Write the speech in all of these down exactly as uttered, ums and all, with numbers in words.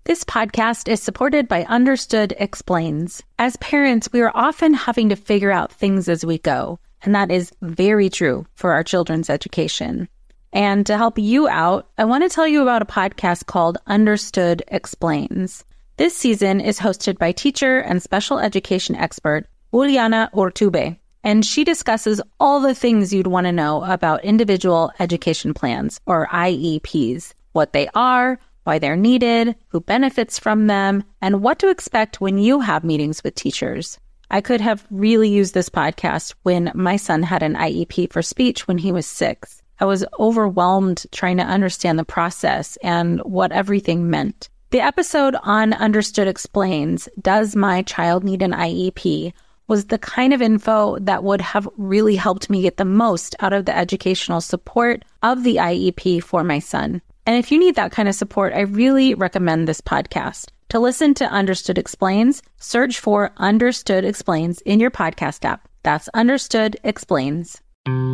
This podcast is supported by Understood Explains. As parents, we are often having to figure out things as we go, and that is very true for our children's education. And to help you out, I want to tell you about a podcast called Understood Explains. This season is hosted by teacher and special education expert Juliana Urtubey, and she discusses all the things you'd want to know about individual education plans, or I E Ps, what they are, why they're needed, who benefits from them, and what to expect when you have meetings with teachers. I could have really used this podcast when my son had an I E P for speech when he was six. I was overwhelmed trying to understand the process and what everything meant. The episode on Understood Explains, Does My Child Need an I E P?, was the kind of info that would have really helped me get the most out of the educational support of the I E P for my son. And if you need that kind of support, I really recommend this podcast. To listen to Understood Explains, search for Understood Explains in your podcast app. That's Understood Explains.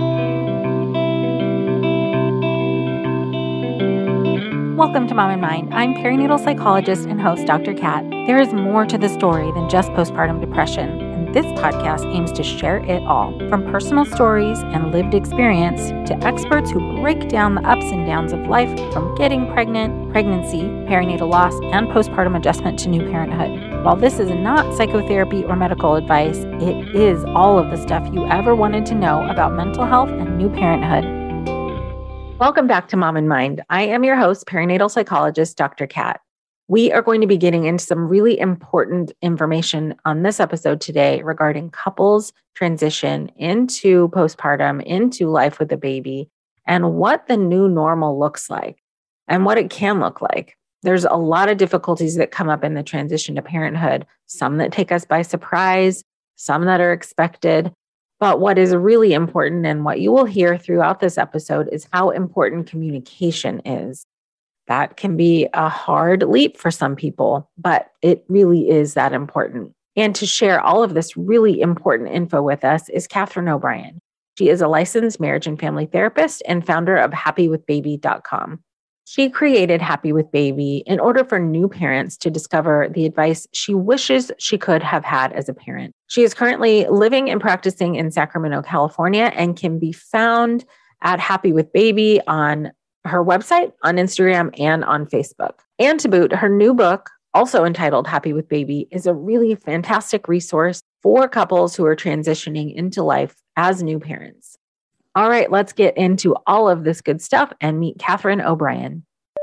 Welcome to Mom in Mind. I'm perinatal psychologist and host, Doctor Kat. There is more to the story than just postpartum depression, and this podcast aims to share it all. From personal stories and lived experience to experts who break down the ups and downs of life, from getting pregnant, pregnancy, perinatal loss, and postpartum adjustment to new parenthood. While this is not psychotherapy or medical advice, it is all of the stuff you ever wanted to know about mental health and new parenthood. Welcome back to Mom in Mind. I am your host, perinatal psychologist, Doctor Kat. We are going to be getting into some really important information on this episode today regarding couples transition into postpartum, into life with a baby, and what the new normal looks like and what it can look like. There's a lot of difficulties that come up in the transition to parenthood, some that take us by surprise, some that are expected. But what is really important, and what you will hear throughout this episode, is how important communication is. That can be a hard leap for some people, but it really is that important. And to share all of this really important info with us is Catherine O'Brien. She is a licensed marriage and family therapist and founder of happy with baby dot com. She created Happy with Baby in order for new parents to discover the advice she wishes she could have had as a parent. She is currently living and practicing in Sacramento, California, and can be found at Happy with Baby on her website, on Instagram, and on Facebook. And to boot, her new book, also entitled Happy with Baby, is a really fantastic resource for couples who are transitioning into life as new parents. All right, let's get into all of this good stuff and meet Catherine O'Brien.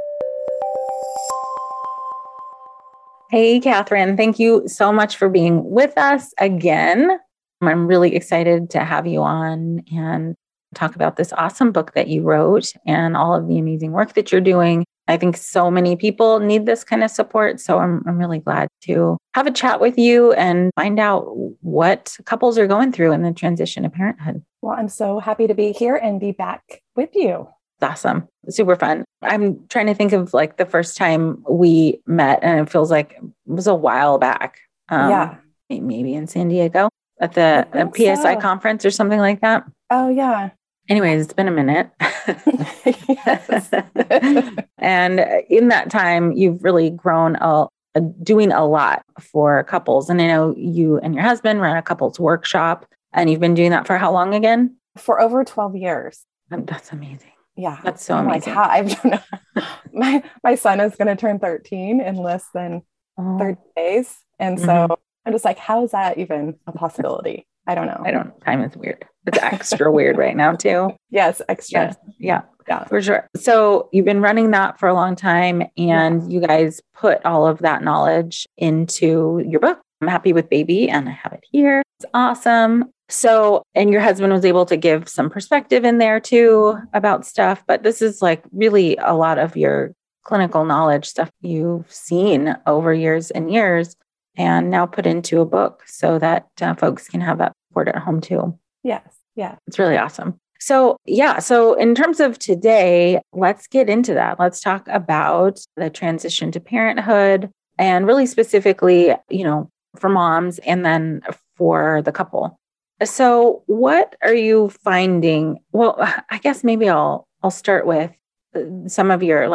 Hey, Catherine, thank you so much for being with us again. I'm really excited to have you on and talk about this awesome book that you wrote and all of the amazing work that you're doing. I think so many people need this kind of support. So I'm, I'm really glad to have a chat with you and find out what couples are going through in the transition to parenthood. Well, I'm so happy to be here and be back with you. Awesome. Super fun. I'm trying to think of like the first time we met, and it feels like it was a while back. Um, yeah. Maybe in San Diego at the a P S I so. conference or something like that. Oh, yeah. Anyways, it's been a minute. And in that time, you've really grown a, a, doing a lot for couples. And I know you and your husband ran a couples workshop, and you've been doing that for how long again? For over twelve years. That's amazing. Yeah. That's so I'm amazing. Like, how, I don't know. my, my son is going to turn thirteen in less than oh. thirty days. And so mm-hmm. I'm just like, how is that even a possibility? I don't know. I don't, time is weird. It's extra weird right now too. Yes, extra. Yes. Yeah, yeah, for sure. So you've been running that for a long time, and yeah. you guys put all of that knowledge into your book. I'm Happy with Baby, and I have it here. It's awesome. So, and your husband was able to give some perspective in there too about stuff, but this is like really a lot of your clinical knowledge stuff you've seen over years and years, and now put into a book so that uh, folks can have that support at home too. Yes. Yeah. It's really awesome. So yeah. So in terms of today, let's get into that. Let's talk about the transition to parenthood, and really specifically, you know, for moms and then for the couple. So what are you finding? Well, I guess maybe I'll, I'll start with some of your like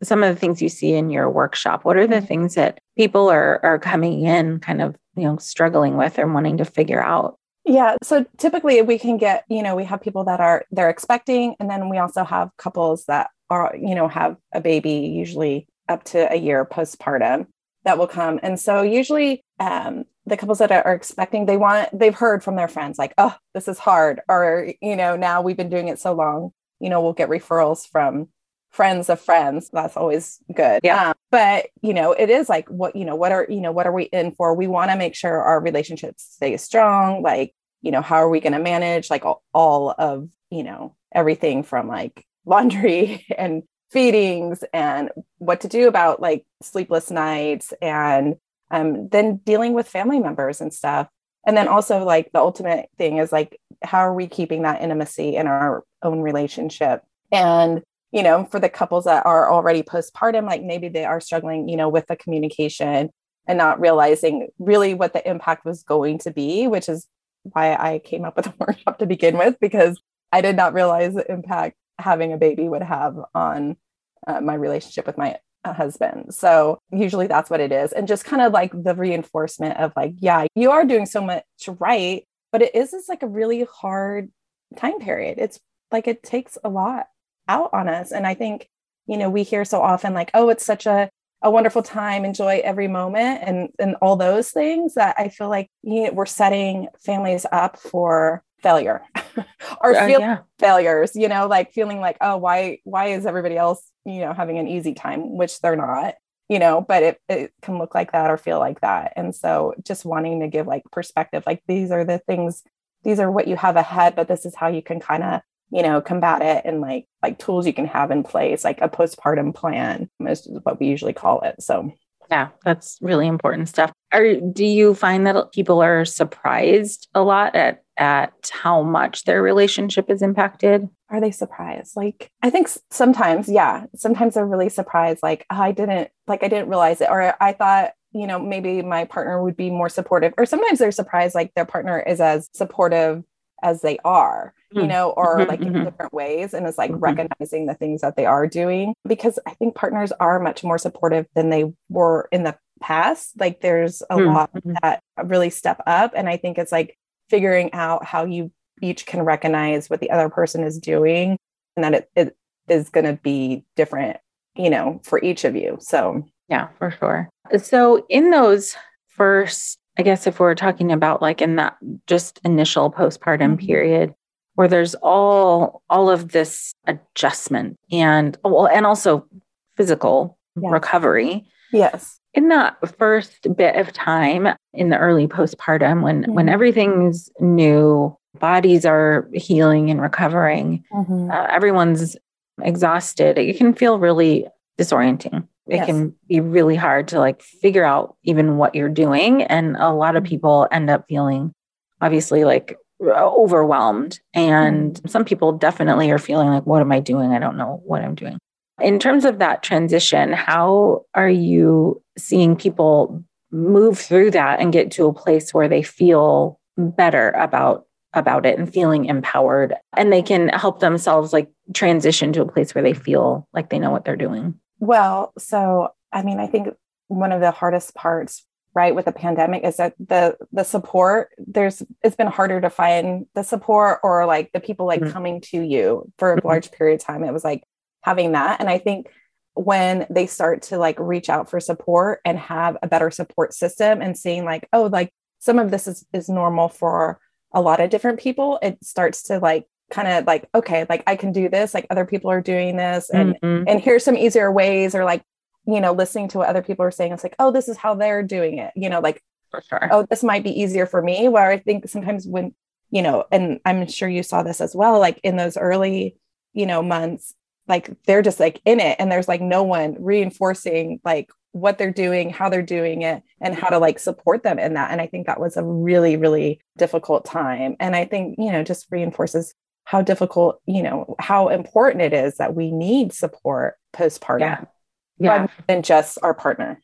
some of the things you see in your workshop? What are the things that people are are coming in kind of, you know, struggling with or wanting to figure out? Yeah. So typically we can get, you know, we have people that are, they're expecting, and then we also have couples that are, you know, have a baby, usually up to a year postpartum, that will come. And so usually um, the couples that are expecting, they want, they've heard from their friends like, oh, this is hard. Or, you know, now we've been doing it so long, you know, we'll get referrals from friends of friends. That's always good. Yeah. Um, but, you know, it is like, what, you know, what are, you know, what are we in for? We want to make sure our relationships stay strong. Like, you know, how are we going to manage like all, all of, you know, everything from like laundry and feedings and what to do about like sleepless nights, and um, then dealing with family members and stuff. And then also like the ultimate thing is like, how are we keeping that intimacy in our own relationship? And, you know, for the couples that are already postpartum, like maybe they are struggling, you know, with the communication and not realizing really what the impact was going to be, which is why I came up with a workshop to begin with, because I did not realize the impact having a baby would have on uh, my relationship with my uh, husband. So usually that's what it is. And just kind of like the reinforcement of like, yeah, you are doing so much right, but it is, it's like a really hard time period. It's like, it takes a lot out on us. And I think, you know, we hear so often like, oh, it's such a, a wonderful time, enjoy every moment, and, and all those things, that I feel like, you know, we're setting families up for failure or uh, feel yeah. failures, you know, like feeling like, oh, why, why is everybody else, you know, having an easy time, which they're not, you know, but it, it can look like that or feel like that. And so just wanting to give like perspective, like these are the things, these are what you have ahead, but this is how you can kind of, you know, combat it, and like, like tools you can have in place, like a postpartum plan is what we usually call it. So yeah, that's really important stuff. Are, do you find that people are surprised a lot at, at how much their relationship is impacted? Are they surprised? Like, I think sometimes, yeah, sometimes they're really surprised. Like, oh, I didn't, like, I didn't realize it. Or I thought, you know, maybe my partner would be more supportive. Or sometimes they're surprised, like their partner is as supportive as they are, you know, or mm-hmm, like mm-hmm. in different ways. And it's like mm-hmm. recognizing the things that they are doing, because I think partners are much more supportive than they were in the past. Like there's a mm-hmm. lot that really step up. And I think it's like figuring out how you each can recognize what the other person is doing, and that it, it is going to be different, you know, for each of you. So yeah, for sure. So in those first, I guess if we're talking about like in that just initial postpartum mm-hmm. period, where there's all all of this adjustment and well, and also physical yes. recovery. Yes. In that first bit of time in the early postpartum, when mm-hmm. when everything's new, bodies are healing and recovering, mm-hmm. uh, everyone's exhausted, it can feel really disorienting. It yes. can be really hard to like figure out even what you're doing. And a lot of people end up feeling obviously like overwhelmed. And mm-hmm. some people definitely are feeling like, what am I doing? I don't know what I'm doing. In terms of that transition, how are you seeing people move through that and get to a place where they feel better about about it and feeling empowered, and they can help themselves like transition to a place where they feel like they know what they're doing? Well, so, I mean, I think one of the hardest parts, right, with the pandemic is that the the support, there's, it's been harder to find the support or like the people like mm-hmm. coming to you for a mm-hmm. large period of time. It was like having that. And I think when they start to like reach out for support and have a better support system and seeing like, oh, like some of this is, is normal for a lot of different people, it starts to like kind of like, okay, like I can do this, like other people are doing this, and mm-hmm. and here's some easier ways, or like, you know, listening to what other people are saying, it's like, oh, this is how they're doing it, you know, like, for sure. Oh, this might be easier for me. Where I think sometimes when, you know, and I'm sure you saw this as well, like in those early, you know, months, like they're just like in it, and there's like no one reinforcing like what they're doing, how they're doing it, and how to like support them in that. And I think that was a really, really difficult time. And I think, you know, just reinforces how difficult, you know, how important it is that we need support postpartum, yeah. Yeah. rather than just our partner.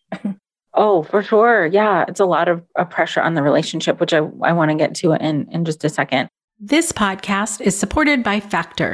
Oh, for sure. Yeah. It's a lot of, of pressure on the relationship, which I, I want to get to in, in just a second. This podcast is supported by Factor.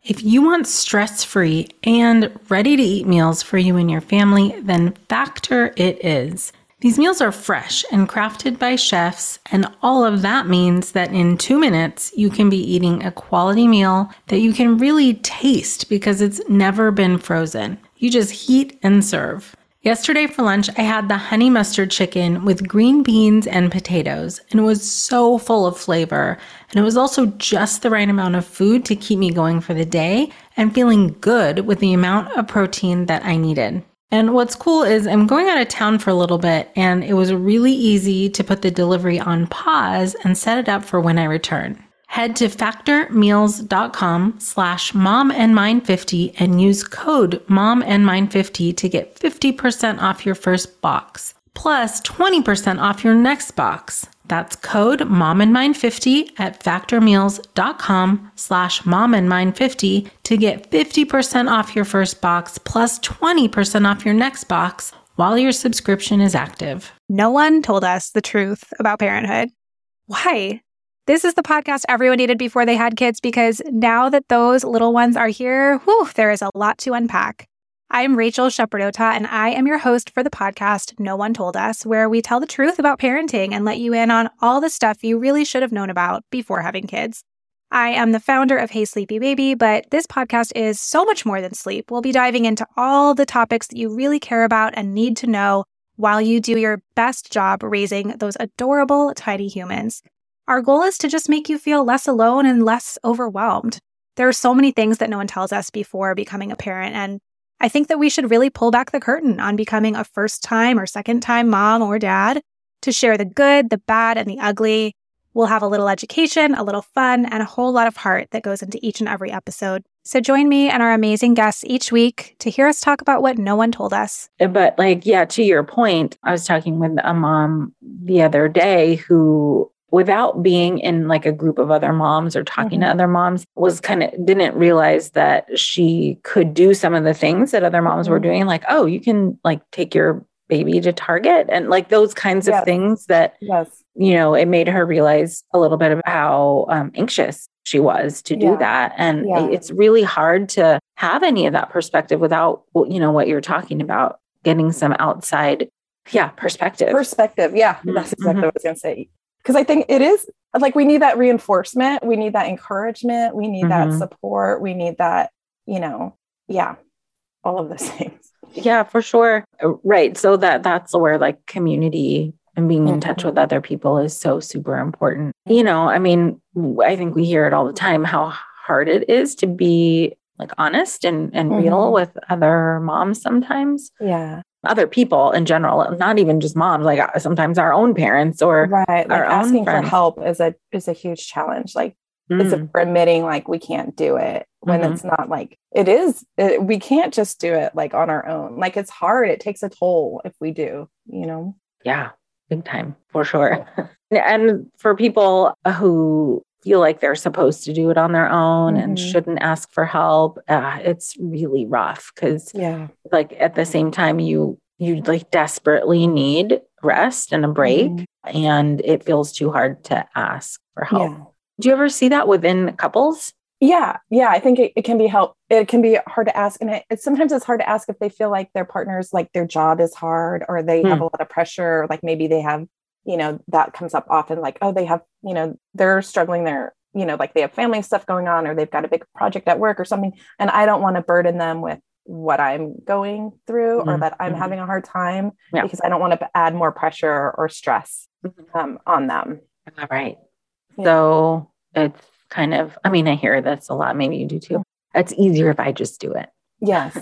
If you want stress-free and ready-to-eat meals for you and your family, then Factor it is. These meals are fresh and crafted by chefs, and all of that means that in two minutes, you can be eating a quality meal that you can really taste because it's never been frozen. You just heat and serve. Yesterday for lunch, I had the honey mustard chicken with green beans and potatoes, and it was so full of flavor. And it was also just the right amount of food to keep me going for the day and feeling good with the amount of protein that I needed. And what's cool is I'm going out of town for a little bit, and it was really easy to put the delivery on pause and set it up for when I return. Head to factormeals.com slash momandmine50 and use code momandmine50 to get fifty percent off your first box, plus twenty percent off your next box. That's code momandmine50 at factormeals.com slash momandmine50 to get fifty percent off your first box, plus twenty percent off your next box while your subscription is active. No one told us the truth about parenthood. Why? This is the podcast everyone needed before they had kids, because now that those little ones are here, whew, there is a lot to unpack. I'm Rachel Shepardota, and I am your host for the podcast No One Told Us, where we tell the truth about parenting and let you in on all the stuff you really should have known about before having kids. I am the founder of Hey Sleepy Baby, but this podcast is so much more than sleep. We'll be diving into all the topics that you really care about and need to know while you do your best job raising those adorable, tiny humans. Our goal is to just make you feel less alone and less overwhelmed. There are so many things that no one tells us before becoming a parent, and I think that we should really pull back the curtain on becoming a first-time or second-time mom or dad to share the good, the bad, and the ugly. We'll have a little education, a little fun, and a whole lot of heart that goes into each and every episode. So join me and our amazing guests each week to hear us talk about what no one told us. But like, yeah, to your point, I was talking with a mom the other day who, without being in like a group of other moms or talking mm-hmm. to other moms, was kind of didn't realize that she could do some of the things that other moms mm-hmm. were doing. Like, oh, you can like take your baby to Target and like those kinds yes. of things that, yes. you know, it made her realize a little bit of how um, anxious she was to do yeah. that. And yeah. it's really hard to have any of that perspective without, you know, what you're talking about, getting some outside, yeah, perspective. Perspective. Yeah. Mm-hmm. That's exactly what I was going to say. Because I think it is like, we need that reinforcement. We need that encouragement. We need mm-hmm. that support. We need that, you know, yeah, all of those things. Yeah, for sure. Right. So that that's where like community and being in mm-hmm. touch with other people is so super important. You know, I mean, I think we hear it all the time, how hard it is to be like honest and, and mm-hmm. real with other moms sometimes. Yeah. Other people in general, not even just moms, like sometimes our own parents or right. Like our asking own friends. For help is a is a huge challenge. Like mm. it's admitting like we can't do it when mm-hmm. it's not like it is. It, we can't just do it like on our own. Like it's hard. It takes a toll if we do, you know? Yeah, big time for sure. And for people who feel like they're supposed to do it on their own mm-hmm. and shouldn't ask for help, uh, it's really rough because yeah. like at the same time you you like desperately need rest and a break mm-hmm. and it feels too hard to ask for help. Yeah. Do you ever see that within couples? Yeah. Yeah. I think it, it can be help. It can be hard to ask. And it, it sometimes it's hard to ask if they feel like their partners, like their job is hard or they mm. have a lot of pressure. Like maybe they have, you know, that comes up often, like, oh, they have, you know, they're struggling there, you know, like they have family stuff going on, or they've got a big project at work or something. And I don't want to burden them with what I'm going through mm-hmm. or that I'm mm-hmm. having a hard time yeah. because I don't want to add more pressure or stress mm-hmm. um, on them. All right. Yeah. So it's kind of, I mean, I hear this a lot. Maybe you do too. It's easier if I just do it. Yes.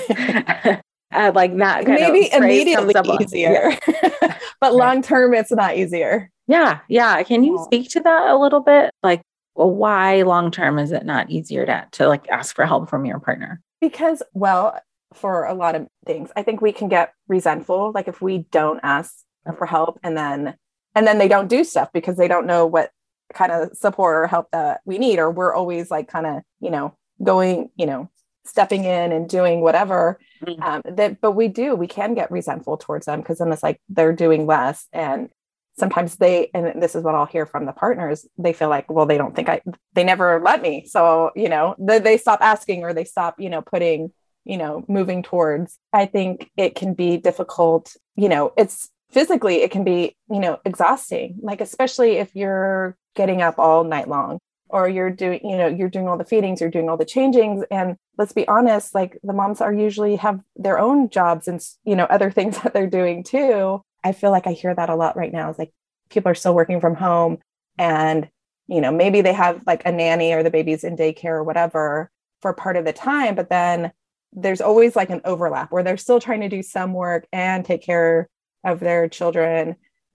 Uh, like that kind maybe of immediately easier, yeah. but long term it's not easier. Yeah, yeah. Can you speak to that a little bit? Like, well, why long term is it not easier to to like ask for help from your partner? Because, well, for a lot of things, I think we can get resentful. Like if we don't ask for help, and then and then they don't do stuff because they don't know what kind of support or help that we need, or we're always like kind of you know going you know. stepping in and doing whatever um, that, but we do, we can get resentful towards them because then it's like they're doing less. And sometimes they, and this is what I'll hear from the partners, they feel like, well, they don't think I, they never let me. So, you know, they, they stop asking, or they stop, you know, putting, you know, moving towards. I think it can be difficult, you know, it's physically, it can be, you know, exhausting, like, especially if you're getting up all night long, or you're doing, you know, you're doing all the feedings, you're doing all the changings. And let's be honest, like the moms are usually have their own jobs and, you know, other things that they're doing too. I feel like I hear that a lot right now. It's like people are still working from home, and, you know, maybe they have like a nanny or the baby's in daycare or whatever for part of the time, but then there's always like an overlap where they're still trying to do some work and take care of their children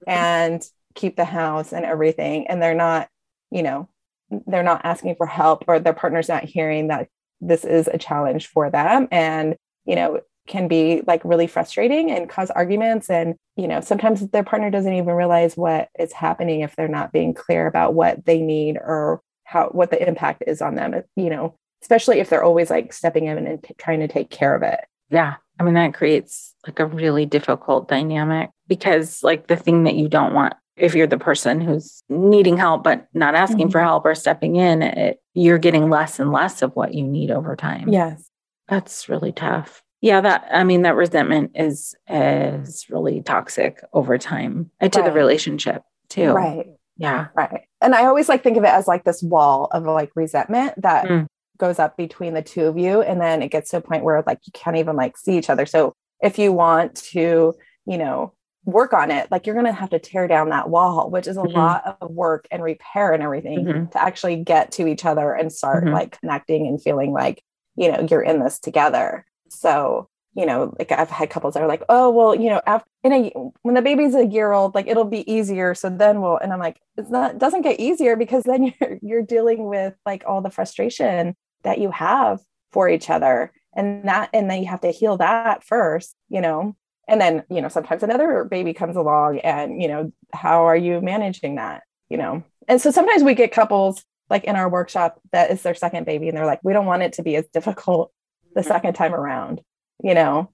and keep the house and everything. And they're not, you know, they're not asking for help, or their partner's not hearing that this is a challenge for them. And, you know, can be like really frustrating and cause arguments. And, you know, sometimes their partner doesn't even realize what is happening if they're not being clear about what they need or how, what the impact is on them, you know, especially if they're always like stepping in and t- trying to take care of it. Yeah. I mean, that creates like a really difficult dynamic, because like the thing that you don't want, if you're the person who's needing help, but not asking mm-hmm. for help or stepping in, it, you're getting less and less of what you need over time. Yes. That's really tough. Yeah, that, I mean, that resentment is, is really toxic over time and to right. the relationship too. Right. Yeah. Right. And I always like think of it as like this wall of like resentment that mm. goes up between the two of you. And then it gets to a point where like you can't even like see each other. So if you want to, you know, work on it, like you're going to have to tear down that wall, which is a mm-hmm. lot of work and repair and everything mm-hmm. to actually get to each other and start mm-hmm. like connecting and feeling like, you know, you're in this together. So, you know, like I've had couples that are like, oh, well, you know, after in a, when the baby's a year old, like it'll be easier. So then we'll, and I'm like, it's not, it doesn't get easier, because then you're, you're dealing with like all the frustration that you have for each other, and that, and then you have to heal that first, you know, and then, you know, sometimes another baby comes along and, you know, how are you managing that, you know? And so sometimes we get couples like in our workshop that is their second baby, and they're like, we don't want it to be as difficult the second time around, you know?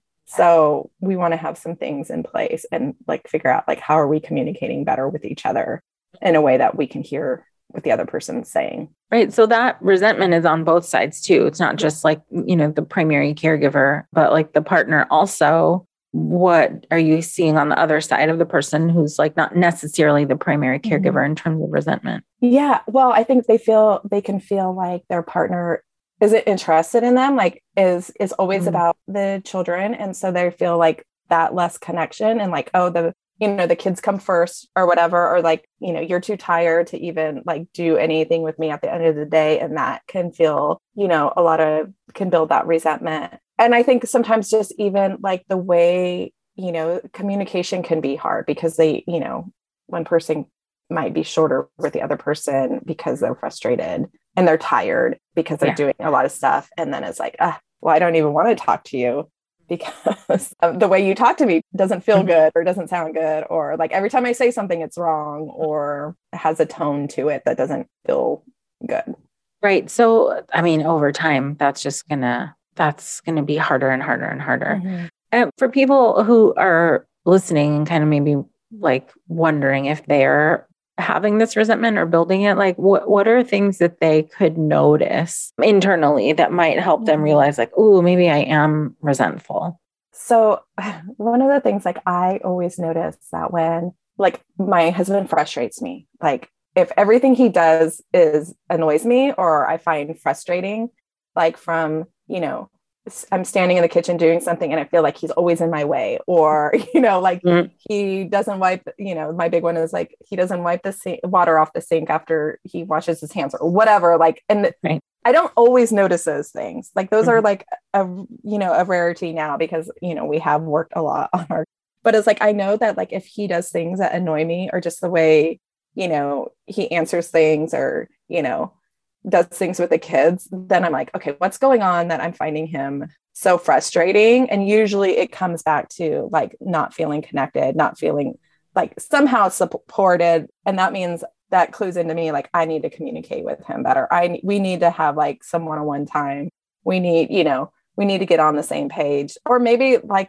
So we want to have some things in place and like figure out like, how are we communicating better with each other in a way that we can hear what the other person's saying. Right. So that resentment is on both sides too. It's not just like, you know, the primary caregiver, but like the partner also. What are you seeing on the other side of the person who's like not necessarily the primary caregiver mm-hmm. in terms of resentment? Yeah. Well, I think they feel, they can feel like their partner isn't interested in them, like is, is always mm-hmm. about the children. And so they feel like that less connection and like, oh, the, you know, the kids come first or whatever, or like, you know, you're too tired to even like do anything with me at the end of the day. And that can feel, you know, a lot of, can build that resentment. And I think sometimes just even like the way, you know, communication can be hard, because they, you know, one person might be shorter with the other person because they're frustrated and they're tired because they're yeah. doing a lot of stuff. And then it's like, ah, well, I don't even want to talk to you because the way you talk to me doesn't feel good or doesn't sound good. Or like every time I say something, it's wrong or has a tone to it that doesn't feel good. Right. So, I mean, over time, that's just gonna, that's going to be harder and harder and harder. Mm-hmm. And for people who are listening and kind of maybe like wondering if they're having this resentment or building it, like what, what are things that they could notice internally that might help them realize like, oh, maybe I am resentful? So one of the things like I always notice that when like my husband frustrates me, like if everything he does is annoys me or I find frustrating, like from, you know, I'm standing in the kitchen doing something and I feel like he's always in my way, or, you know, like mm-hmm. he doesn't wipe, you know, my big one is like, he doesn't wipe the sink, water off the sink after he washes his hands or whatever. Like, and right. I don't always notice those things. Like those mm-hmm. are like, a, you know, a rarity now because, you know, we have worked a lot on our, but it's like, I know that like, if he does things that annoy me or just the way, you know, he answers things or, you know, does things with the kids, then I'm like, okay, what's going on that I'm finding him so frustrating? And usually it comes back to like not feeling connected, not feeling like somehow supported. And that means that clues into me, like, I need to communicate with him better. I, we need to have like some one-on-one time. We need, you know, we need to get on the same page, or maybe like,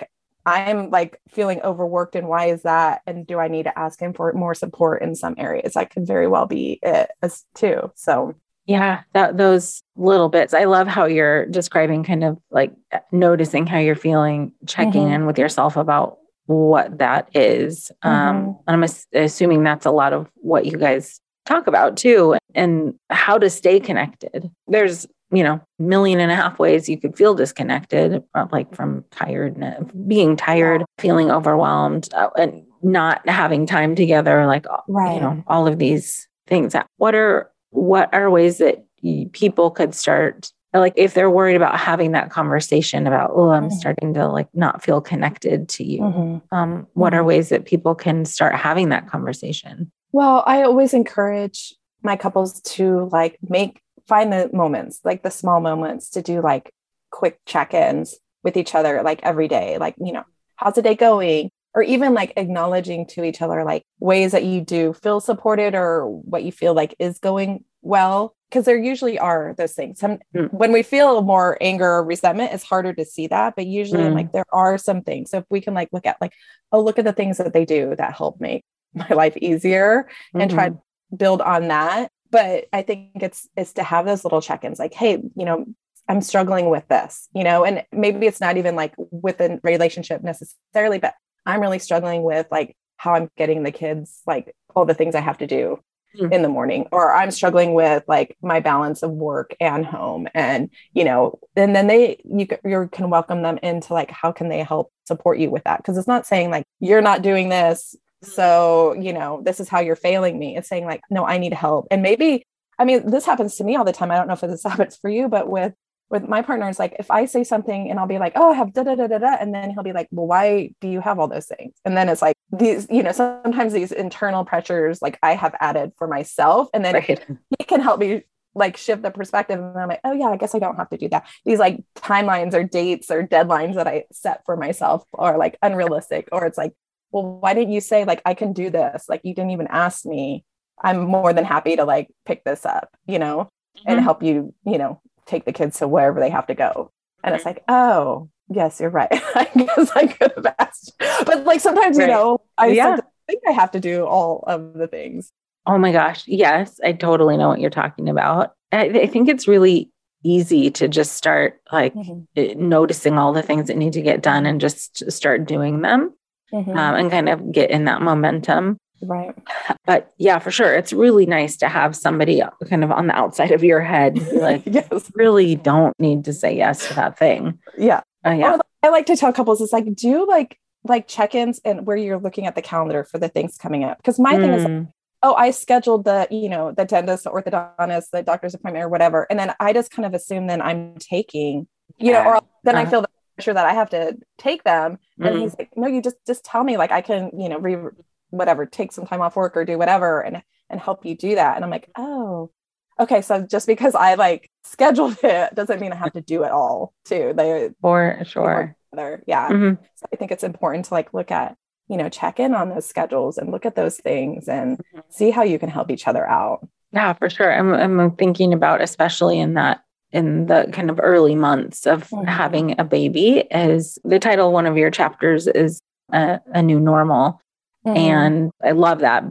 I'm like feeling overworked and why is that? And do I need to ask him for more support in some areas? That could very well be it as too. So yeah, that those little bits. I love how you're describing kind of like noticing how you're feeling, checking mm-hmm. in with yourself about what that is. Mm-hmm. Um, and I'm ass- assuming that's a lot of what you guys talk about too, and how to stay connected. There's, you know, million and a half ways you could feel disconnected, like from tiredness, being tired, yeah. feeling overwhelmed, uh, and not having time together, like, right. you know, all of these things. What are, what are ways that people could start, like if they're worried about having that conversation about, oh, I'm mm-hmm. starting to like not feel connected to you. Mm-hmm. Um, what mm-hmm. are ways that people can start having that conversation? Well, I always encourage my couples to like make, find the moments, like the small moments to do like quick check-ins with each other, like every day, like, you know, how's the day going? Or even like acknowledging to each other, like ways that you do feel supported or what you feel like is going well. Because there usually are those things. Some, mm. When we feel more anger or resentment, it's harder to see that. But usually mm. like there are some things. So if we can like look at like, oh, look at the things that they do that help make my life easier mm-hmm. and try to build on that. But I think it's, it's to have those little check-ins like, hey, you know, I'm struggling with this, you know, and maybe it's not even like with a relationship necessarily, but I'm really struggling with like how I'm getting the kids, like all the things I have to do mm. in the morning, or I'm struggling with like my balance of work and home. And, you know, and then they, you, you can welcome them into like, how can they help support you with that? Cause it's not saying like, you're not doing this, so, you know, this is how you're failing me. It's saying like, no, I need help. And maybe, I mean, this happens to me all the time. I don't know if this happens for you, but with with my partner, it's like, if I say something and I'll be like, oh, I have da, da, da, da, da. And then he'll be like, well, why do you have all those things? And then it's like these, you know, sometimes these internal pressures, like I have added for myself, and then right. he can help me like shift the perspective. And I'm like, oh yeah, I guess I don't have to do that. These like timelines or dates or deadlines that I set for myself are like unrealistic, or it's like, well, why didn't you say like, I can do this? Like, you didn't even ask me. I'm more than happy to like pick this up, you know, mm-hmm. and help you, you know, take the kids to wherever they have to go. And it's like, oh, yes, you're right. I guess I could have asked. But like sometimes, right. you know, I yeah. think I have to do all of the things. Oh my gosh. Yes, I totally know what you're talking about. I, I think it's really easy to just start like mm-hmm. noticing all the things that need to get done and just start doing them mm-hmm. um, and kind of get in that momentum. Right. But yeah, for sure. It's really nice to have somebody kind of on the outside of your head be like, yes, really don't need to say yes to that thing. Yeah. Uh, yeah. Or I like to tell couples, it's like, do like, like check-ins and where you're looking at the calendar for the things coming up. Because my mm. thing is, like, oh, I scheduled the, you know, the dentist, the orthodontist, the doctor's appointment or whatever. And then I just kind of assume then I'm taking, you yeah. know, or then uh-huh. I feel the pressure that I have to take them. And mm. he's like, no, you just, just tell me, like, I can, you know, re whatever, take some time off work or do whatever and, and help you do that. And I'm like, oh, okay. So just because I like scheduled it doesn't mean I have to do it all too. They For sure. Yeah. Mm-hmm. So I think it's important to like, look at, you know, check in on those schedules and look at those things and mm-hmm. see how you can help each other out. Yeah, for sure. I'm, I'm thinking about, especially in that, in the kind of early months of mm-hmm. having a baby, is the title of one of your chapters is a, a new normal. Mm-hmm. And I love that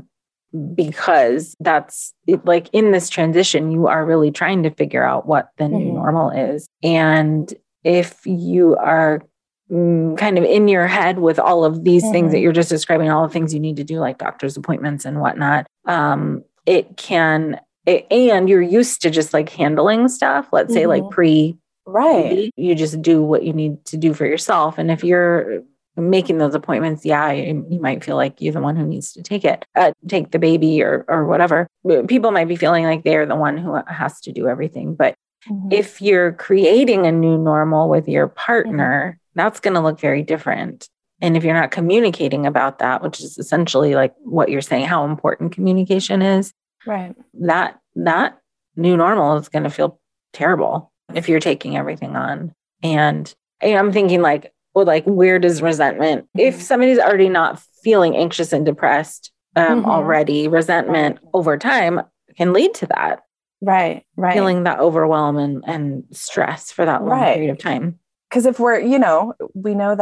because that's it, like in this transition, you are really trying to figure out what the mm-hmm. new normal is. And if you are mm, kind of in your head with all of these mm-hmm. things that you're just describing, all the things you need to do, like doctor's appointments and whatnot, um, it can, it, and you're used to just like handling stuff, let's mm-hmm. say like pre, right. You just do what you need to do for yourself. And if you're making those appointments, yeah, you, you might feel like you're the one who needs to take it, uh, take the baby or or whatever. People might be feeling like they're the one who has to do everything. But mm-hmm. if you're creating a new normal with your partner, mm-hmm. that's going to look very different. And if you're not communicating about that, which is essentially like what you're saying, how important communication is, right? That that new normal is going to feel terrible if you're taking everything on. And I'm thinking like, well, like, where does resentment, mm-hmm. if somebody's already not feeling anxious and depressed um, mm-hmm. already, resentment right. over time can lead to that. Right, right. Feeling that overwhelm and, and stress for that long right. period of time. Because if we're, you know, we know that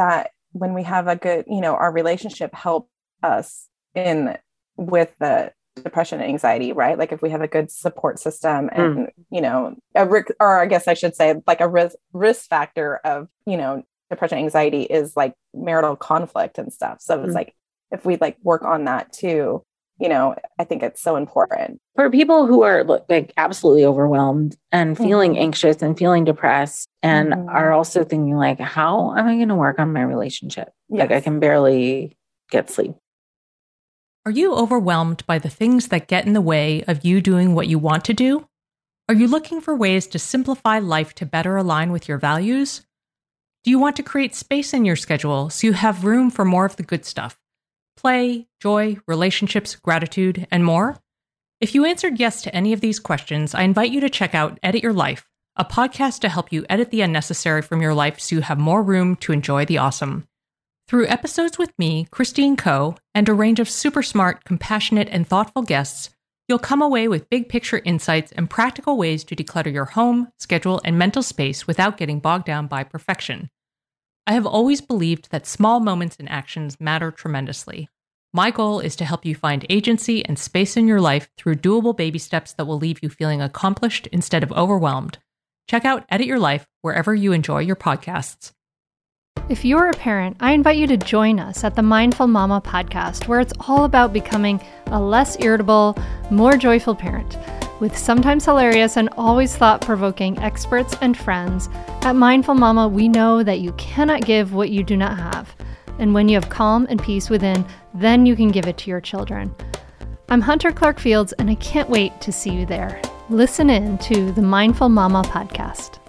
when we have a good, you know, our relationship help us in with the depression and anxiety, right? Like if we have a good support system and, mm. you know, a, or I guess I should say like a risk, risk factor of, you know, depression, anxiety is like marital conflict and stuff. So it's mm. like, if we like work on that too, you know, I think it's so important. For people who are like absolutely overwhelmed and feeling mm-hmm. anxious and feeling depressed and mm-hmm. are also thinking like, how am I going to work on my relationship? Yes. Like I can barely get sleep. Are you overwhelmed by the things that get in the way of you doing what you want to do? Are you looking for ways to simplify life to better align with your values? Do you want to create space in your schedule so you have room for more of the good stuff? Play, joy, relationships, gratitude, and more? If you answered yes to any of these questions, I invite you to check out Edit Your Life, a podcast to help you edit the unnecessary from your life so you have more room to enjoy the awesome. Through episodes with me, Christine Coe, and a range of super smart, compassionate, and thoughtful guests, you'll come away with big picture insights and practical ways to declutter your home, schedule, and mental space without getting bogged down by perfection. I have always believed that small moments and actions matter tremendously. My goal is to help you find agency and space in your life through doable baby steps that will leave you feeling accomplished instead of overwhelmed. Check out Edit Your Life wherever you enjoy your podcasts. If you're a parent, I invite you to join us at the Mindful Mama podcast, where it's all about becoming a less irritable, more joyful parent. With sometimes hilarious and always thought-provoking experts and friends, at Mindful Mama, we know that you cannot give what you do not have. And when you have calm and peace within, then you can give it to your children. I'm Hunter Clark Fields, and I can't wait to see you there. Listen in to the Mindful Mama podcast.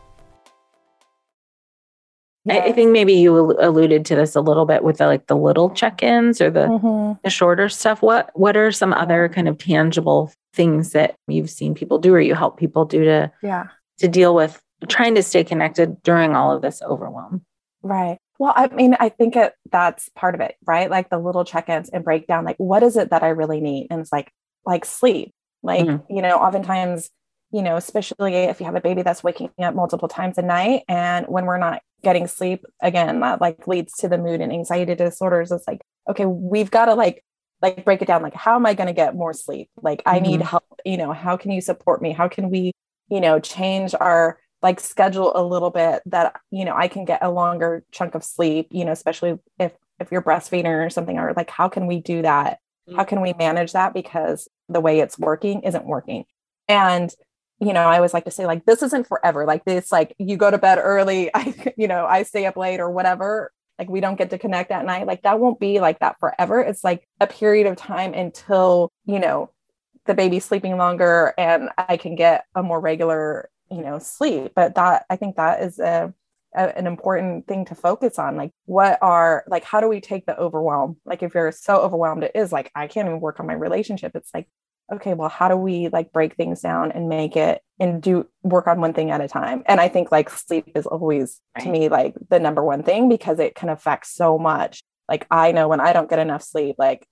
I think maybe you alluded to this a little bit with the, like the little check-ins or the, mm-hmm. the shorter stuff. What what are some other kind of tangible things that you've seen people do or you help people do to, yeah. to deal with trying to stay connected during all of this overwhelm? Right. Well, I mean, I think it, that's part of it, right? Like the little check-ins and breakdown, like what is it that I really need? And it's like, like sleep, like, mm-hmm. you know, oftentimes, you know, especially if you have a baby that's waking up multiple times a night. And when we're not getting sleep, again, that like leads to the mood and anxiety disorders. It's like, okay, we've got to like, like break it down. Like, how am I going to get more sleep? Like, I mm-hmm. need help, you know, how can you support me? How can we, you know, change our like schedule a little bit that, you know, I can get a longer chunk of sleep, you know, especially if, if you're breastfeeding or something, or like, how can we do that? Mm-hmm. How can we manage that? Because the way it's working isn't working. And you know, I always like to say like, this isn't forever. Like this, like you go to bed early, I, you know, I stay up late or whatever. Like we don't get to connect at night. Like that won't be like that forever. It's like a period of time until, you know, the baby's sleeping longer and I can get a more regular, you know, sleep. But that, I think that is a, a an important thing to focus on. Like what are, like, how do we take the overwhelm? Like if you're so overwhelmed, it is like, I can't even work on my relationship. It's like, okay, well, how do we like break things down and make it and do work on one thing at a time? And I think like sleep is always right. to me, like the number one thing, because it can affect so much. Like I know when I don't get enough sleep, like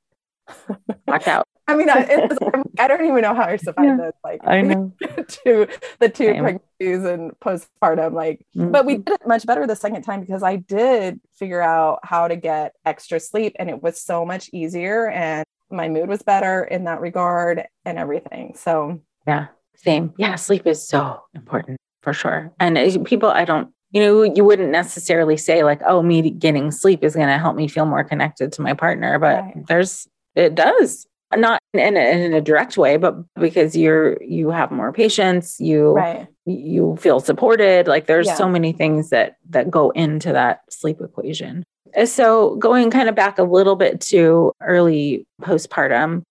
black out. I mean, I, it's, I don't even know how I survived yeah, this. Like I know to the two Same. pregnancies and postpartum, like, mm-hmm. but we did it much better the second time because I did figure out how to get extra sleep and it was so much easier. And my mood was better in that regard and everything. So yeah, same. Yeah. Sleep is so important for sure. And people, I don't, you know, you wouldn't necessarily say like, oh, me getting sleep is going to help me feel more connected to my partner, but right. there's, it does not in a, in a direct way, but because you're, you have more patience, you, right. you feel supported. Like there's yeah. so many things that, that go into that sleep equation. So going kind of back a little bit to early postpartum,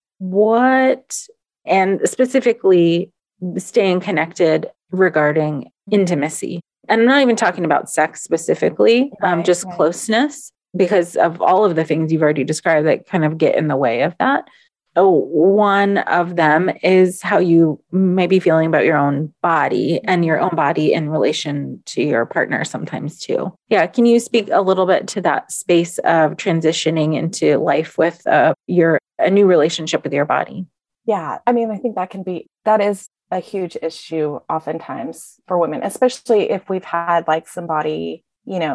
what, and specifically staying connected regarding intimacy. And I'm not even talking about sex specifically, right, um, just right. closeness, because of all of the things you've already described that kind of get in the way of that. Oh, one of them is how you may be feeling about your own body and your own body in relation to your partner sometimes too. Yeah. Can you speak a little bit to that space of transitioning into life with uh, your, a new relationship with your body? Yeah. I mean, I think that can be, that is a huge issue oftentimes for women, especially if we've had like somebody, you know,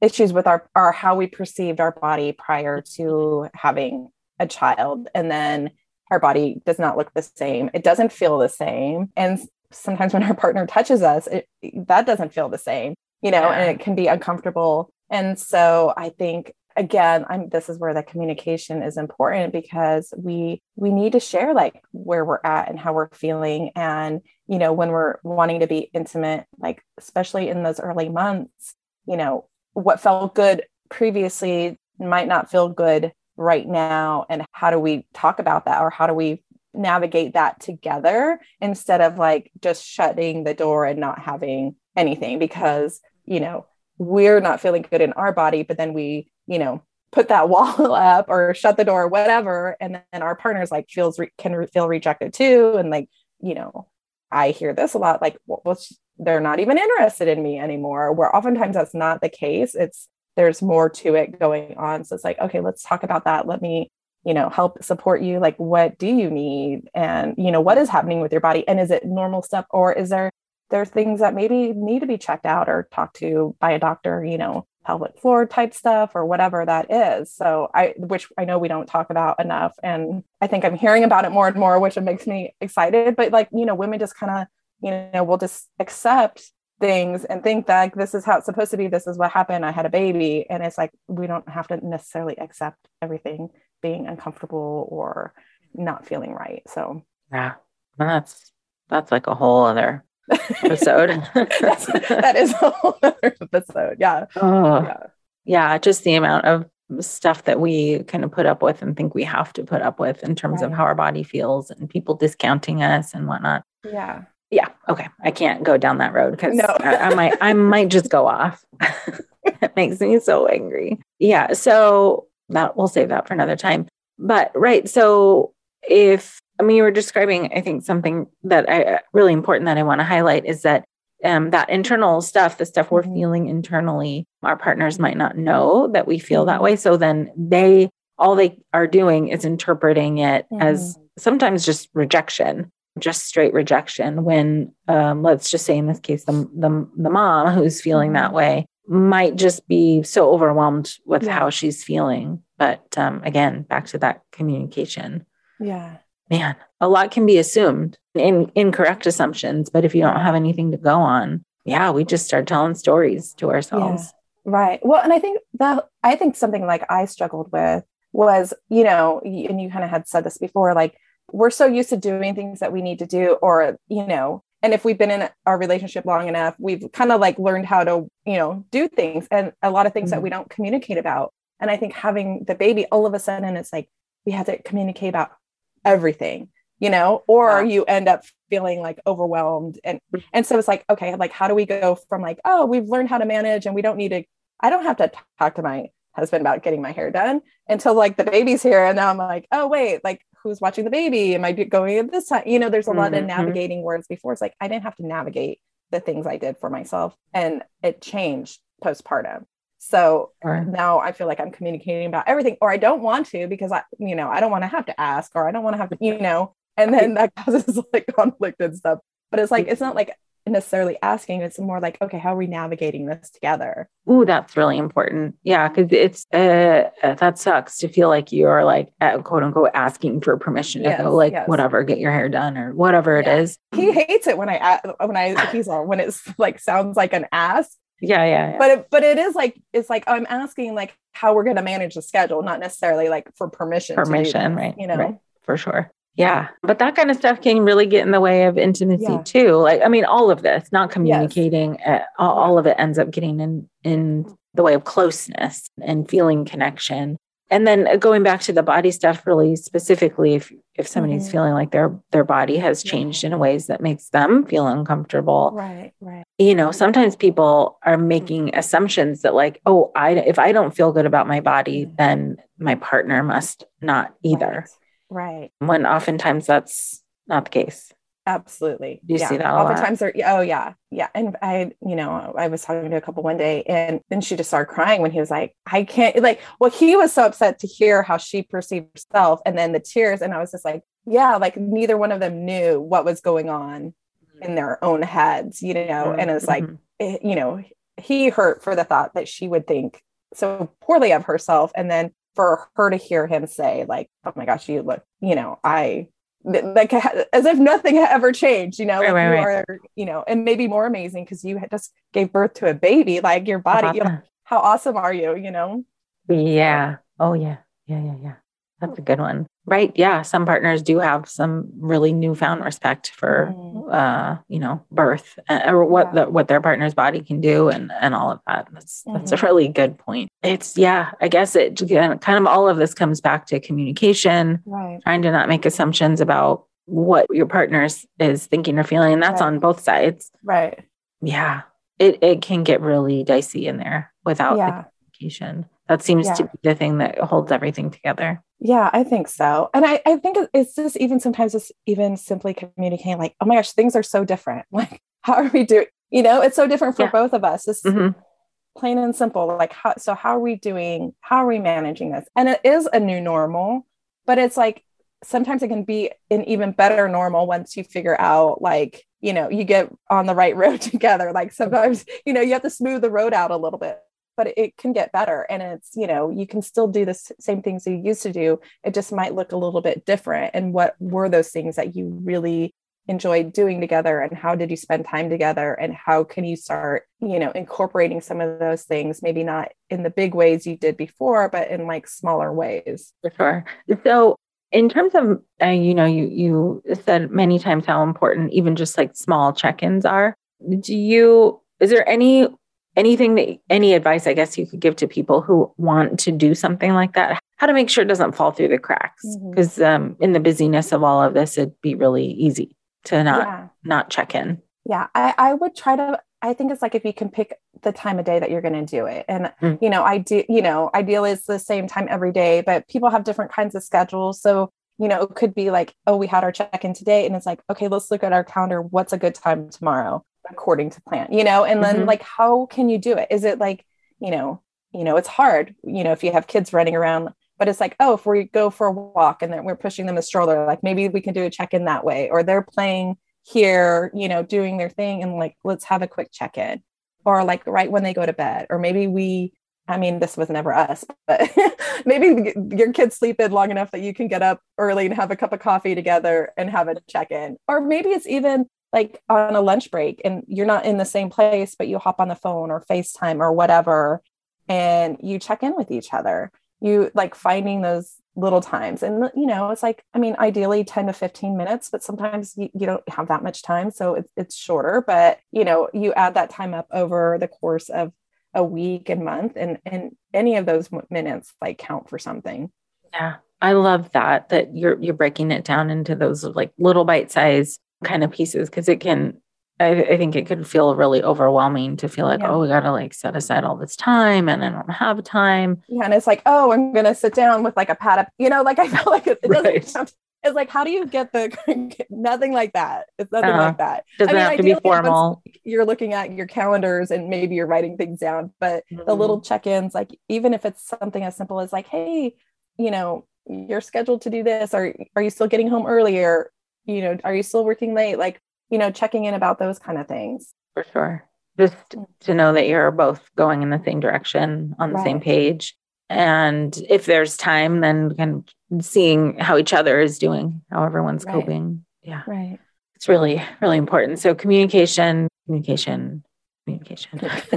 issues with our, our, how we perceived our body prior to having a child. And then our body does not look the same. It doesn't feel the same. And sometimes when our partner touches us, it, that doesn't feel the same, you know, yeah. and it can be uncomfortable. And so I think, again, I'm, this is where the communication is important, because we, we need to share like where we're at and how we're feeling. And, you know, when we're wanting to be intimate, like, especially in those early months, you know, what felt good previously might not feel good right now. And how do we talk about that? Or how do we navigate that together instead of like just shutting the door and not having anything, because, you know, we're not feeling good in our body, but then we, you know, put that wall up or shut the door or whatever. And then our partner's like feels, re- can re- feel rejected too. And like, you know, I hear this a lot, like, well, they're not even interested in me anymore, where oftentimes that's not the case. It's, there's more to it going on. So it's like, okay, let's talk about that. Let me, you know, help support you. Like, what do you need? And, you know, what is happening with your body? And is it normal stuff? Or is there, there are things that maybe need to be checked out or talked to by a doctor, you know, pelvic floor type stuff or whatever that is. So I, which I know we don't talk about enough. And I think I'm hearing about it more and more, which makes me excited. But like, you know, women just kind of, you know, will just accept things and think that like, this is how it's supposed to be. This is what happened. I had a baby. And it's like, we don't have to necessarily accept everything being uncomfortable or not feeling right. So yeah, well, that's, that's like a whole other episode. That's, that is a whole other episode. Yeah. Oh, yeah. Yeah. Just the amount of stuff that we kind of put up with and think we have to put up with in terms right. of how our body feels and people discounting us and whatnot. Yeah. Yeah. Okay. I can't go down that road because no. I, I might, I might just go off. It makes me so angry. Yeah. So that we'll save that for another time. But right. So if, I mean, you were describing, I think something that I really important that I want to highlight is that um, that internal stuff, the stuff we're mm-hmm. feeling internally, our partners might not know that we feel mm-hmm. that way. So then they, all they are doing is interpreting it mm-hmm. as sometimes just rejection. Just straight rejection when, um, let's just say in this case, the, the, the mom who's feeling mm-hmm. that way might just be so overwhelmed with yeah. how she's feeling. But um, again, back to that communication. Yeah. Man, a lot can be assumed in incorrect assumptions, but if you don't have anything to go on, yeah, we just start telling stories to ourselves. Yeah. Right. Well, and I think that, I think something like I struggled with was, you know, and you kind of had said this before, like, we're so used to doing things that we need to do, or, you know, and if we've been in our relationship long enough, we've kind of like learned how to, you know, do things and a lot of things mm-hmm. that we don't communicate about. And I think having the baby, all of a sudden, it's like, we have to communicate about everything, you know, or wow. you end up feeling like overwhelmed. And, and so it's like, okay, like, how do we go from like, oh, we've learned how to manage and we don't need to, I don't have to talk to my husband about getting my hair done until like the baby's here. And now I'm like, oh, wait, like, who's watching the baby? Am I going at this time? You know, there's a lot mm-hmm. of navigating words before. It's like, I didn't have to navigate the things I did for myself, and it changed postpartum. So right. now I feel like I'm communicating about everything, or I don't want to, because I, you know, I don't want to have to ask, or I don't want to have to, you know, and then that causes like conflict and stuff. But it's like, it's not like necessarily asking, it's more like, okay, how are we navigating this together? Ooh, that's really important. Yeah. Cause it's, uh, uh, that sucks to feel like you're like, uh, quote unquote, asking for permission to yes, go like, yes. whatever, get your hair done or whatever yeah. it is. He hates it when I, when I, he's all, when it's like, sounds like an ask. Yeah, yeah, yeah. But it, but it is like, it's like, I'm asking like how we're going to manage the schedule, not necessarily like for permission. Permission, to do this, right. You know, right, for sure. Yeah. But that kind of stuff can really get in the way of intimacy yeah. too. Like, I mean, all of this, not communicating, yes. uh, all, all of it ends up getting in, in the way of closeness and feeling connection. And then going back to the body stuff, really specifically, if if somebody's mm-hmm. feeling like their their body has changed yeah. in ways that makes them feel uncomfortable, right, right. You know, sometimes people are making assumptions that like, oh, I if I don't feel good about my body, mm-hmm. then my partner must not either. Right. right. When oftentimes that's not the case. Absolutely. Do you yeah. see that a Oftentimes lot? they're, oh yeah. Yeah. And I, you know, I was talking to a couple one day and then she just started crying when he was like, I can't like, well, he was so upset to hear how she perceived herself and then the tears. And I was just like, yeah, like neither one of them knew what was going on in their own heads, you know? Mm-hmm. And it's like, it, you know, he hurt for the thought that she would think so poorly of herself. And then for her to hear him say like, oh my gosh, you look, you know, I like as if nothing had ever changed, you know, like right, right, you right. are, you know, and maybe more amazing because you just gave birth to a baby, like your body, you know, how awesome are you, you know? Yeah. Oh yeah. Yeah. Yeah. Yeah. That's a good one. Right. Yeah. Some partners do have some really newfound respect for, mm. uh, you know, birth uh, or what yeah. the, what their partner's body can do and, and all of that. That's, mm-hmm. that's a really good point. It's, yeah, I guess it kind of all of this comes back to communication, right. trying to not make assumptions about what your partner is thinking or feeling. And that's right. on both sides. Right. Yeah. It, it can get really dicey in there without yeah. the communication. That seems yeah. to be the thing that holds everything together. Yeah, I think so. And I, I think it's just even sometimes it's even simply communicating like, oh my gosh, things are so different. Like, how are we doing? You know, it's so different for yeah. both of us. It's mm-hmm. plain and simple. Like, how, so how are we doing? How are we managing this? And it is a new normal, but it's like, sometimes it can be an even better normal once you figure out, like, you know, you get on the right road together. Like sometimes, you know, you have to smooth the road out a little bit. But it can get better. And it's, you know, you can still do the same things you used to do. It just might look a little bit different. And what were those things that you really enjoyed doing together? And how did you spend time together? And how can you start, you know, incorporating some of those things, maybe not in the big ways you did before, but in like smaller ways. For sure. So in terms of, uh, you know, you, you said many times how important even just like small check-ins are. Do you, is there any Anything that, any advice, I guess, you could give to people who want to do something like that, how to make sure it doesn't fall through the cracks? Because mm-hmm. um, in the busyness of all of this, it'd be really easy to not, yeah. not check in. Yeah, I, I would try to, I think it's like if you can pick the time of day that you're going to do it. And, mm. you know, I do, you know, ideally it's the same time every day, but people have different kinds of schedules. So, you know, it could be like, oh, we had our check-in today. And it's like, okay, let's look at our calendar. What's a good time tomorrow? According to plan, you know, and then mm-hmm. like, how can you do it? Is it like, you know, you know, it's hard, you know, if you have kids running around, but it's like, oh, if we go for a walk and then we're pushing them a stroller, like maybe we can do a check-in that way, or they're playing here, you know, doing their thing. And like, let's have a quick check-in, or like right when they go to bed, or maybe we, I mean, this was never us, but maybe your kids sleep in long enough that you can get up early and have a cup of coffee together and have a check-in. Or maybe it's even like on a lunch break and you're not in the same place, but you hop on the phone or FaceTime or whatever, and you check in with each other. You like finding those little times. And, you know, it's like, I mean, ideally ten to fifteen minutes, but sometimes you, you don't have that much time. So it's, it's shorter, but, you know, you add that time up over the course of a week and month, and, and any of those minutes like count for something. Yeah. I love that, that you're, you're breaking it down into those like little bite-sized kind of pieces. Cause it can, I, I think it could feel really overwhelming to feel like, yeah. oh, we got to like set aside all this time and I don't have time. Yeah. And it's like, oh, I'm going to sit down with like a pad of, you know, like I feel like it, it right. doesn't, have, it's like, how do you get the, nothing like that. It's nothing uh, like that. Doesn't I mean, have to be formal. You're looking at your calendars and maybe you're writing things down, but mm-hmm. the little check-ins, like, even if it's something as simple as like, hey, you know, you're scheduled to do this, or are you still getting home earlier? You know, are you still working late? Like, you know, checking in about those kind of things. For sure. Just to know that you're both going in the same direction, on the right. same page. And if there's time, then kind of seeing how each other is doing, how everyone's right. coping. Yeah. Right. It's really, really important. So communication, communication, communication.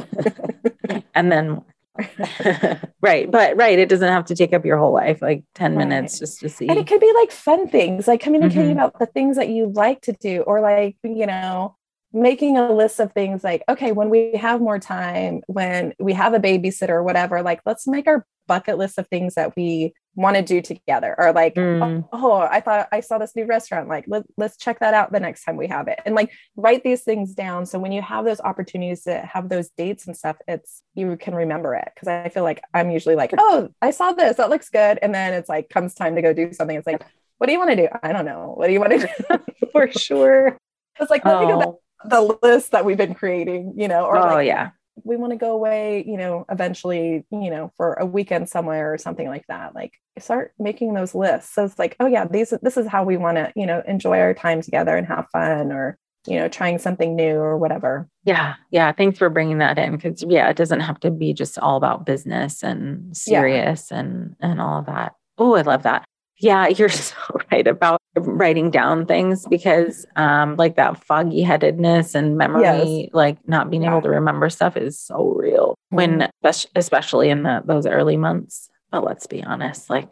And then right. But right. It doesn't have to take up your whole life, like ten right. minutes just to see. And it could be like fun things, like communicating mm-hmm. about the things that you like to do, or like, you know, making a list of things like, okay, when we have more time, when we have a babysitter or whatever, like, let's make our bucket list of things that we want to do together. Or like, mm. oh, oh, I thought I saw this new restaurant. Like, let, let's check that out the next time we have it. And like, write these things down. So when you have those opportunities to have those dates and stuff, it's, you can remember it. Cause I feel like I'm usually like, oh, I saw this, that looks good. And then it's like, comes time to go do something. It's like, what do you want to do? I don't know. What do you want to do? For sure. It's like, let oh. me go back to the list that we've been creating, you know, or oh like, yeah. we want to go away, you know, eventually, you know, for a weekend somewhere or something like that. Like, start making those lists. So it's like, oh yeah, these, this is how we want to, you know, enjoy our time together and have fun. Or, you know, trying something new or whatever. Yeah. Yeah. Thanks for bringing that in. Cause yeah, it doesn't have to be just all about business and serious yeah. and, and all of that. Oh, I love that. Yeah. You're so right about writing down things because, um, like that foggy headedness and memory, yes. like not being yeah. able to remember stuff is so real mm-hmm. when, especially in the, those early months. But let's be honest, like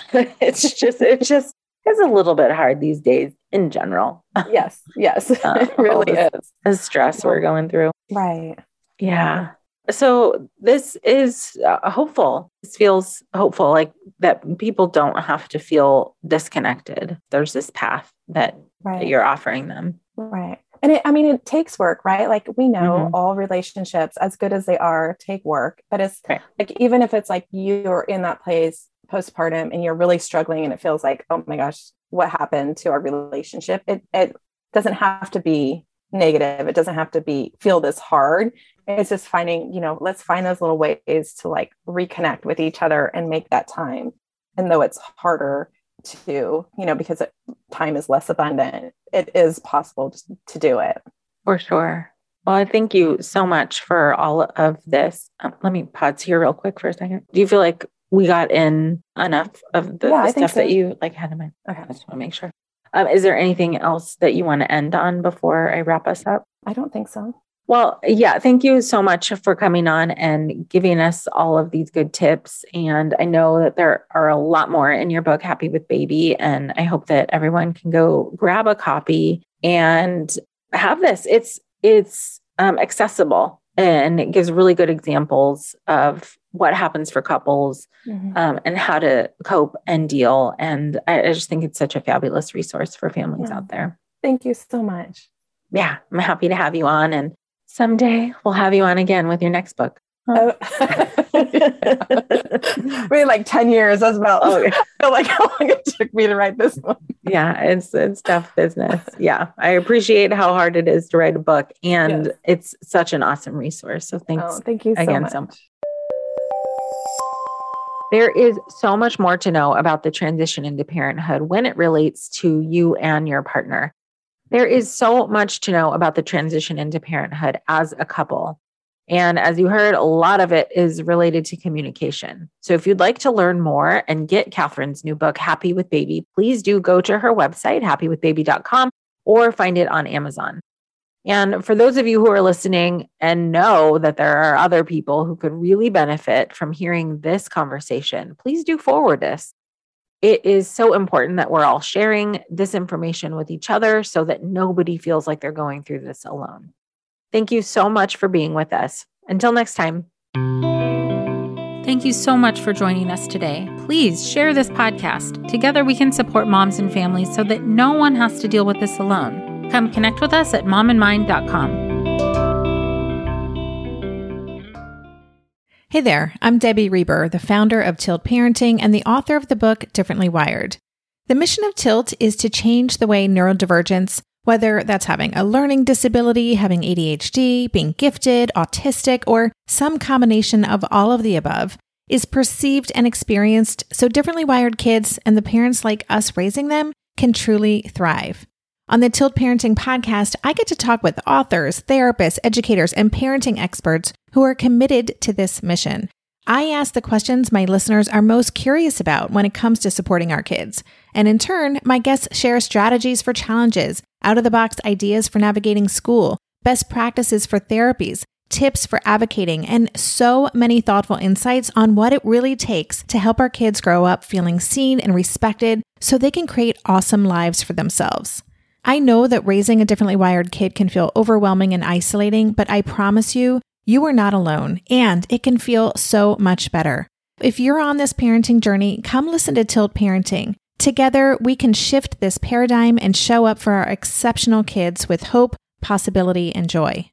it's just, it's just, it's a little bit hard these days in general. Yes. Yes. Uh, it really is. The stress we're going through. Right. Yeah. So this is uh, hopeful. This feels hopeful, like that people don't have to feel disconnected. There's this path that, right. that you're offering them. Right. And it, I mean, it takes work, right? Like we know mm-hmm. all relationships, as good as they are, take work. But it's right. like, even if it's like you're in that place postpartum and you're really struggling and it feels like, oh my gosh, what happened to our relationship? It it doesn't have to be negative. It doesn't have to be feel this hard. It's just finding, you know, let's find those little ways to like reconnect with each other and make that time. And though it's harder to, you know, because it, time is less abundant, it is possible to, to do it. For sure. Well, I thank you so much for all of this. Um, let me pause here real quick for a second. Do you feel like we got in enough of the, yeah, the stuff so. that you like had in mind? Okay. I just want to make sure. Um, is there anything else that you want to end on before I wrap us up? I don't think so. Well, yeah, thank you so much for coming on and giving us all of these good tips. And I know that there are a lot more in your book, Happy with Baby. And I hope that everyone can go grab a copy and have this. It's, it's um, accessible and it gives really good examples of what happens for couples mm-hmm. um, and how to cope and deal. And I, I just think it's such a fabulous resource for families yeah. out there. Thank you so much. Yeah, I'm happy to have you on. And someday we'll have you on again with your next book. Huh? Oh. Wait, like ten years. That's about, oh, yeah. I feel like how long it took me to write this one. Yeah, it's it's tough business. Yeah, I appreciate how hard it is to write a book. And yes. it's such an awesome resource. So thanks oh, thank you so again much. so much. There is so much more to know about the transition into parenthood when it relates to you and your partner. There is so much to know about the transition into parenthood as a couple. And as you heard, a lot of it is related to communication. So if you'd like to learn more and get Catherine's new book, Happy with Baby, please do go to her website, happy with baby dot com, or find it on Amazon. And for those of you who are listening and know that there are other people who could really benefit from hearing this conversation, please do forward this. It is so important that we're all sharing this information with each other so that nobody feels like they're going through this alone. Thank you so much for being with us. Until next time. Thank you so much for joining us today. Please share this podcast. Together we can support moms and families so that no one has to deal with this alone. Come connect with us at mom and mind dot com. Hey there, I'm Debbie Reber, the founder of Tilt Parenting and the author of the book Differently Wired. The mission of Tilt is to change the way neurodivergence, whether that's having a learning disability, having A D H D, being gifted, autistic, or some combination of all of the above, is perceived and experienced so differently wired kids and the parents like us raising them can truly thrive. On the Tilt Parenting podcast, I get to talk with authors, therapists, educators, and parenting experts who are committed to this mission. I ask the questions my listeners are most curious about when it comes to supporting our kids. And in turn, my guests share strategies for challenges, out-of-the-box ideas for navigating school, best practices for therapies, tips for advocating, and so many thoughtful insights on what it really takes to help our kids grow up feeling seen and respected so they can create awesome lives for themselves. I know that raising a differently wired kid can feel overwhelming and isolating, but I promise you, you are not alone, and it can feel so much better. If you're on this parenting journey, come listen to Tilt Parenting. Together, we can shift this paradigm and show up for our exceptional kids with hope, possibility, and joy.